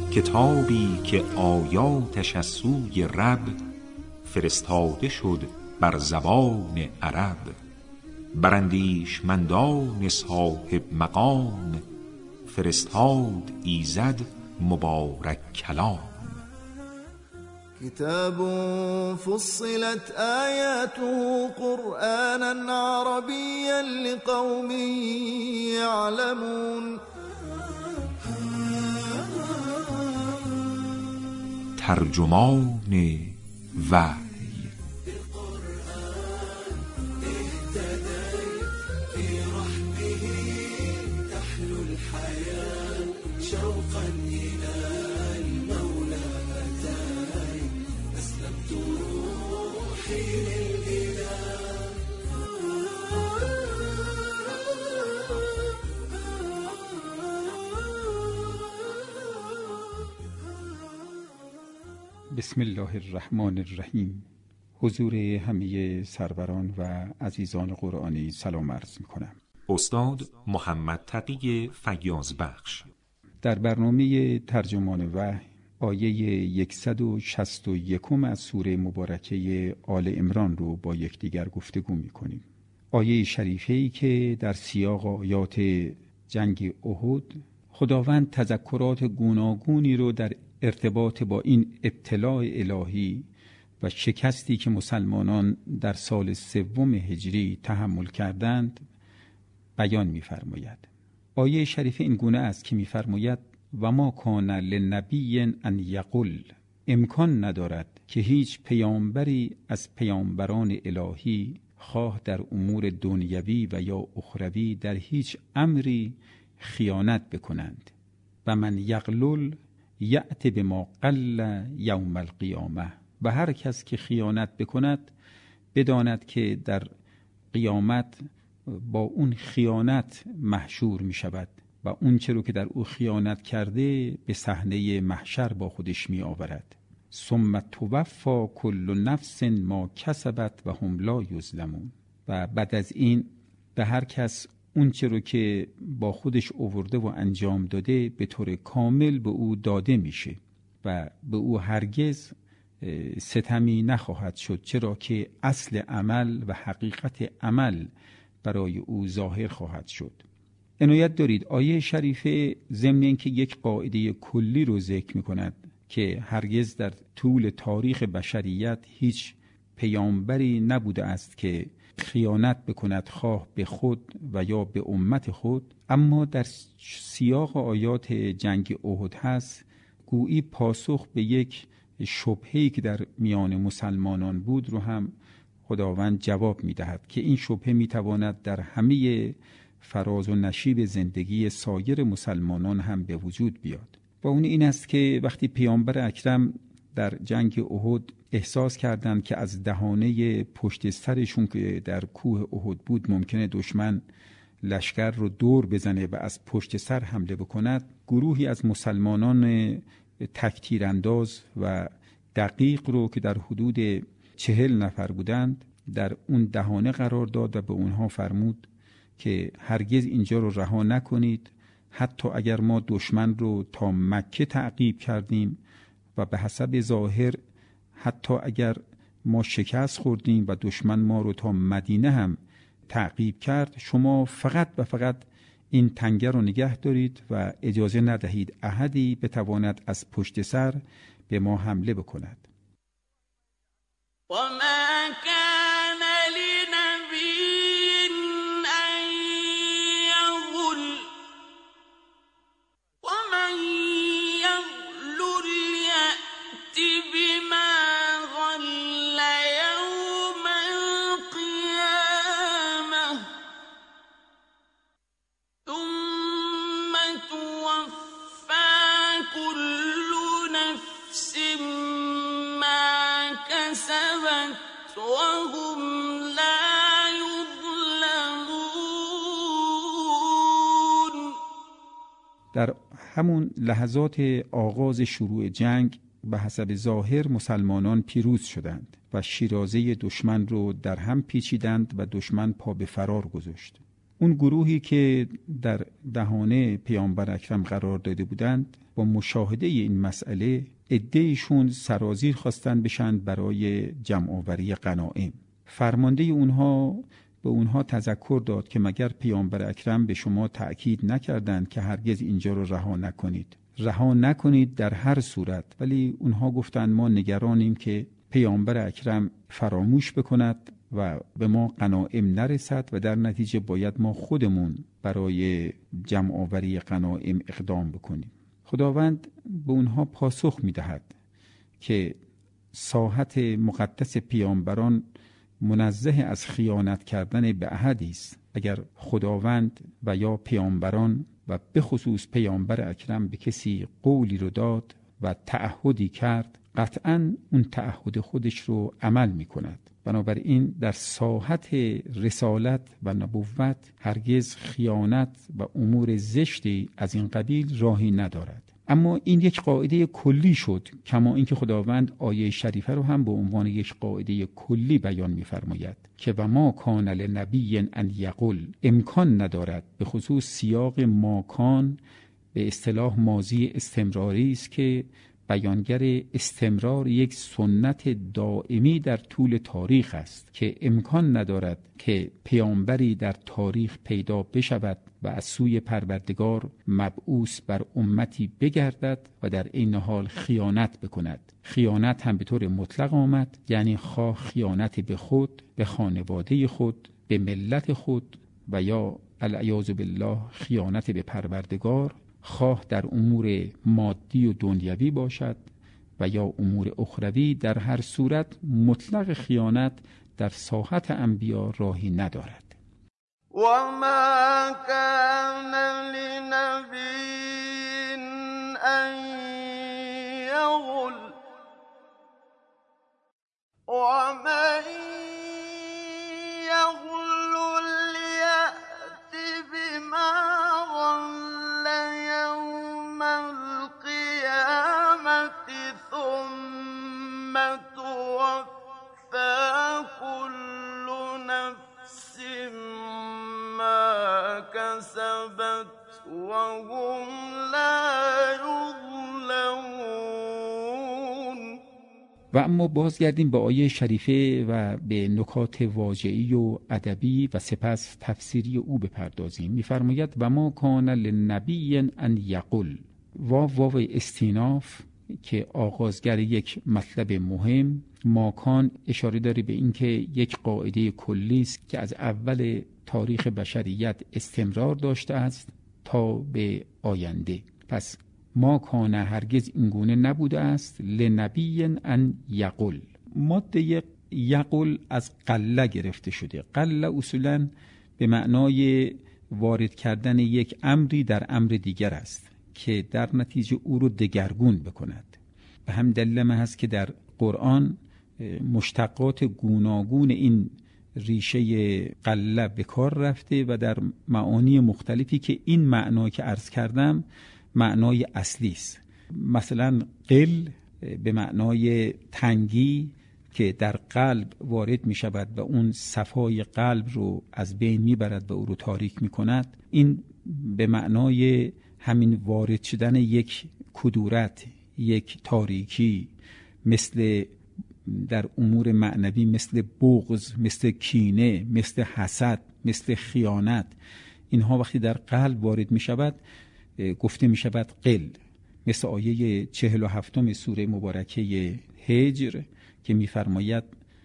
کتابی که آیاتش از سوی رب فرستاده شد بر زبان عرب، بر اندیشمندان صاحب مقام فرستاد ایزد مبارک کلام. كتاب فصلت آياته قرآنا عربيا لقوم يعلمون. ترجمان وحی. بسم الله الرحمن الرحیم. حضور همه سروران و عزیزان قرآنی سلام عرض می‌کنم. استاد محمد تقی فیاض بخش در برنامه ترجمان وحی آیه 161 از سوره مبارکه آل عمران رو با یکدیگر گفتگو می‌کنیم. آیه شریفه‌ای که در سیاق آیات جنگ احد خداوند تذکرات گوناگونی رو در ارتباط با این ابتلاء الهی و شکستی که مسلمانان در سال 3 هجری تحمل کردند بیان می‌فرماید. آیه شریف این گونه است که می‌فرماید و ما کان لنبی ان یقل، امکان ندارد که هیچ پیامبری از پیامبران الهی خواه در امور دنیوی و یا اخروی در هیچ امری خیانت بکنند. و من یغلل یأت بما قل یوم القیامه، و هر کس که خیانت بکند بداند که در قیامت با اون خیانت محشور می شود و اون چه رو که در او خیانت کرده به صحنه محشر با خودش می آورد. ثم توفی کل نفس ما کسبت و هم لا یظلمون. و بعد از این به هر کس اون چه رو که با خودش آورده و انجام داده به طور کامل به او داده میشه و به او هرگز ستمی نخواهد شد، چرا که اصل عمل و حقیقت عمل برای او ظاهر خواهد شد. عنایت دارید آیه شریفه ضمن اینکه یک قاعده کلی رو ذکر می‌کند که هرگز در طول تاریخ بشریت هیچ پیامبری نبوده است که خیانت بکند، خواه به خود و یا به امت خود، اما در سیاق آیات جنگ احد هست گویی پاسخ به یک شبهه‌ای که در میان مسلمانان بود رو هم خداوند جواب می‌دهد که این شبهه می‌تواند در همه فراز و نشیب زندگی سایر مسلمانان هم به وجود بیاد. و اون این است که وقتی پیامبر اکرم در جنگ احد احساس کردند که از دهانه پشت سرشون که در کوه احد بود ممکنه دشمن لشکر رو دور بزنه و از پشت سر حمله بکند، گروهی از مسلمانان تکتیرانداز و دقیق رو که در حدود 40 نفر بودند در اون دهانه قرار داد و به اونها فرمود که هرگز اینجا رو رها نکنید، حتی اگر ما دشمن رو تا مکه تعقیب کردیم و به حسب ظاهر حتی اگر ما شکست خوردیم و دشمن ما رو تا مدینه هم تعقیب کرد، شما فقط و فقط این تنگه رو نگه دارید و اجازه ندهید احدی بتواند از پشت سر به ما حمله بکند. در همون لحظات آغاز شروع جنگ به حسب ظاهر مسلمانان پیروز شدند و شیرازه دشمن رو در هم پیچیدند و دشمن پا به فرار گذاشت. اون گروهی که در دهانه پیامبر اکرم قرار داده بودند با مشاهده این مسئله عده‌ایشون سرازیر خواستند بشن برای جمع آوری غنایم. فرمانده اونها به اونها تذکر داد که مگر پیامبر اکرم به شما تأکید نکردند که هرگز اینجا رو رها نکنید در هر صورت، ولی اونها گفتند ما نگرانیم که پیامبر اکرم فراموش بکند و به ما غنایم نرسد و در نتیجه باید ما خودمون برای جمع آوری غنایم اقدام بکنیم. خداوند به اونها پاسخ میدهد که ساحت مقدس پیامبران منزه از خیانت کردن به عهدی است. اگر خداوند و یا پیامبران و به خصوص پیامبر اکرم به کسی قولی رو داد و تعهدی کرد، قطعاً اون تعهد خودش رو عمل می کند. بنابراین در ساحت رسالت و نبوت هرگز خیانت و امور زشتی از این قبیل راهی ندارد. اما این یک قاعده کلی شد، کما اینکه خداوند آیه شریفه رو هم به عنوان یک قاعده کلی بیان می‌فرماید که و ما کان لنبی ان یقول، امکان ندارد. به خصوص سیاق ما کان به اصطلاح ماضی استمراری است که بیانگر استمرار یک سنت دائمی در طول تاریخ است که امکان ندارد که پیامبری در تاریخ پیدا بشود و از سوی پروردگار مبعوث بر امتی بگردد و در این حال خیانت بکند. خیانت هم به طور مطلق آمد، یعنی خواه خیانت به خود، به خانواده خود، به ملت خود و یا العیاذ بالله خیانت به پروردگار، خواه در امور مادی و دنیوی باشد و یا امور اخروی. در هر صورت مطلق خیانت در ساحت انبیا راهی ندارد. و ما کان لنبی ان یغل و من یغل لیأت بما غل یوم القیامة ثم توفى كل نفس ما كسبت وهم لا یظلمون. و اما بازگردیم به آیه شریفه و به نکات واژه‌ای و ادبی و سپس تفسیری او بپردازیم. می‌فرماید و ما کان لنبی ان یقل، واو استیناف که آغازگر یک مطلب مهم. ماکان اشاره داره به اینکه یک قاعده کلی است که از اول تاریخ بشریت استمرار داشته است تا به آینده. پس ما کان هرگز اینگونه نبوده است لنبی ان یقل. ماده یقل از قله گرفته شده. قله اصولاً به معنای وارد کردن یک امری در امر دیگر است که در نتیجه او رو دگرگون بکند. به هم دلیل هست که در قرآن مشتقات گوناگون این ریشه قله به کار رفته و در معانی مختلفی که این معنا که عرض کردم معنای اصلی است. مثلا قل به معنای تنگی که در قلب وارد می شود و اون صفای قلب رو از بین می برد و او رو تاریک می کند. این به معنای همین وارد شدن یک کدورت، یک تاریکی، مثل در امور معنوی مثل بغض، مثل کینه، مثل حسد، مثل خیانت. اینها وقتی در قلب وارد می شود گفته می شود قل. مثل آیه 47 سوره مبارکه هجر که می فرماید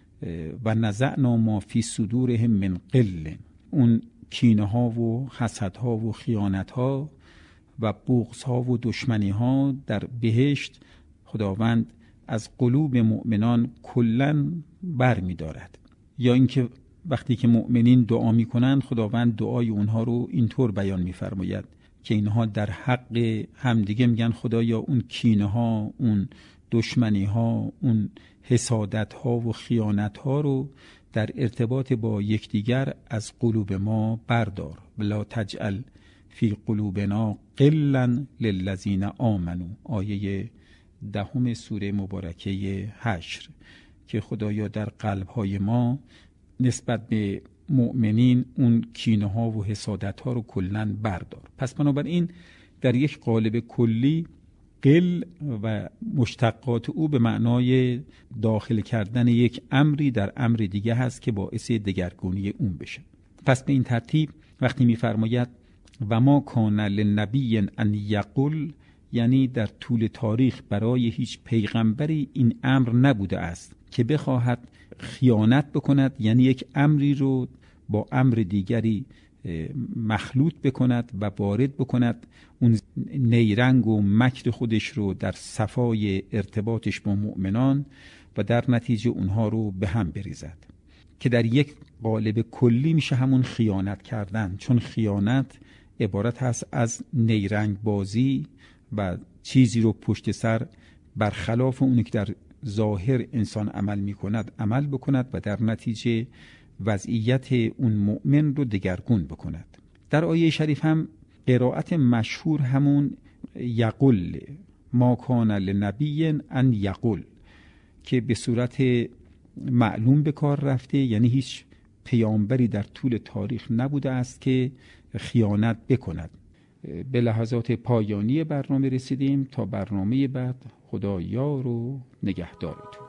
و نزعنا ما فی صدورهم من قل. اون کینه ها و حسد ها و خیانت ها و بغض ها و دشمنی ها در بهشت خداوند از قلوب مؤمنان کلن بر می دارد. یا اینکه وقتی که مؤمنین دعا می کنند خداوند دعای اونها رو اینطور بیان می فرماید که اینها در حق همدیگه میگن خدایا اون کینه ها، اون دشمنی ها، اون حسادت ها و خیانت ها رو در ارتباط با یکدیگر از قلوب ما بردار. ولا تجعل فی قلوبنا غلا للذین آمنوا. آیه 10 سوره مبارکه حشر که خدایا در قلب‌های ما نسبت به مؤمنین اون کینه ها و حسادت ها رو کلن بردار. پس بنابراین در یک قالب کلی قل و مشتقات او به معنای داخل کردن یک امری در امر دیگه هست که باعث دگرگونی اون بشه. پس به این ترتیب وقتی می‌فرماید و ما کان للنبی ان یقل، یعنی در طول تاریخ برای هیچ پیغمبری این امر نبوده است که بخواهد خیانت بکند، یعنی یک امری رو با امر دیگری مخلوط بکند و وارد بکند، اون نیرنگ و مکر خودش رو در صفای ارتباطش با مؤمنان و در نتیجه اونها رو به هم بریزد، که در یک قالب کلی میشه همون خیانت کردن، چون خیانت عبارت هست از نیرنگ بازی و چیزی رو پشت سر برخلاف اونی که در ظاهر انسان عمل میکند عمل بکند و در نتیجه وضعیت اون مؤمن رو دگرگون بکند. در آیه شریف هم قرائت مشهور همون یقل، ما کان لنبی ان یقل، که به صورت معلوم به کار رفته، یعنی هیچ پیامبری در طول تاریخ نبوده است که خیانت بکند. به لحظات پایانی برنامه رسیدیم. تا برنامه بعد، خدا یار و نگهدارتون.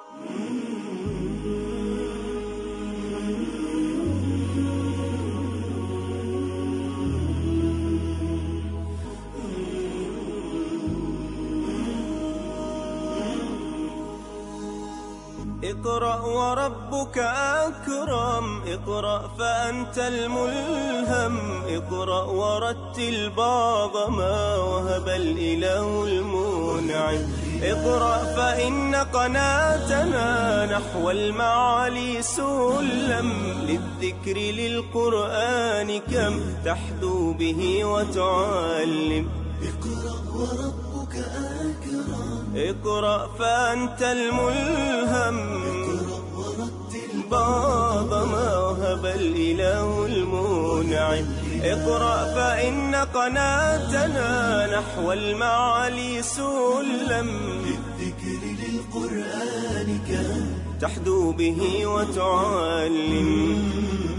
اقرأ وربك أكرم، اقرأ فأنت الملهم، اقرأ ورتل بعض ما وهب الإله المنعم، اقرأ فإن قناتنا نحو المعالي سلم، للذكر للقرآن كم تحدو به وتعلم، اقرأ وربك أكرم، اقرأ فأنت الملهم، اقرأ ورتل بعض ما وهب الإله المنعم، اقرأ فإن قناتنا نحو المعالي سلم، للذكر للقرآن كم تحدو به وتعلم.